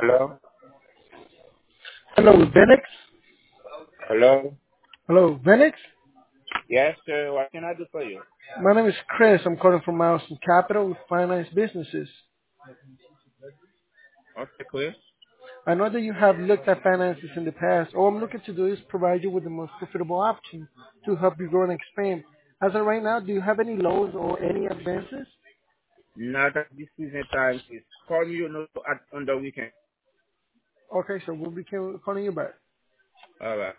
Hello? Hello, Venix. Hello? Hello, Venix. Yes, sir. What can I do for you? My name is Chris. I'm calling from Milestone Capital with Finance Businesses. Okay, Chris. I know that you have looked at finances in the past. All I'm looking to do is provide you with the most profitable option to help you grow and expand. As of right now, do you have any loans or any advances? Not at this season time, please. Call me, on the weekend. Okay, so we'll be calling you back. All right.